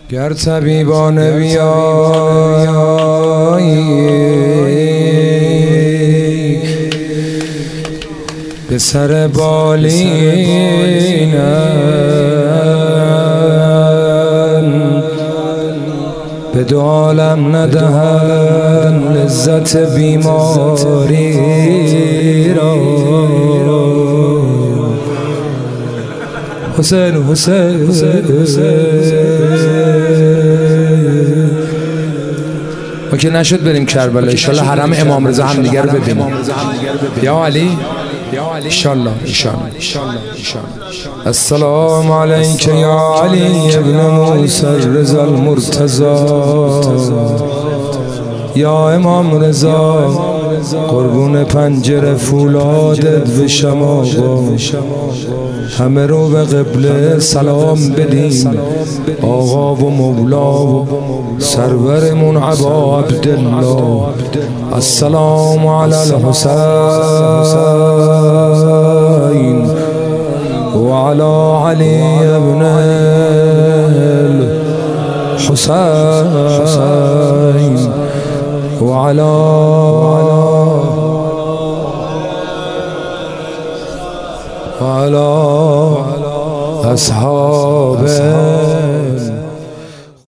گر طبیبان بیایی به سر بالینم به دو عالم ندهن لذت بیماری را. حسین حسین ما که نشد بریم کربلا، انشالله حرم امام رضا هم دیگر رو ببینیم. یا علی انشالله انشالله. السلام علیک یا علی ابن موسی الرضا المرتضی، یا امام رضا قربون پنجره فولادت بشم آقا. همه رو به قبله سلام بدیم، آقا و مولا و سرورمون ابا عبدالله. السلام علی الحسین و علی علی ابن الحسین و علی اصحاب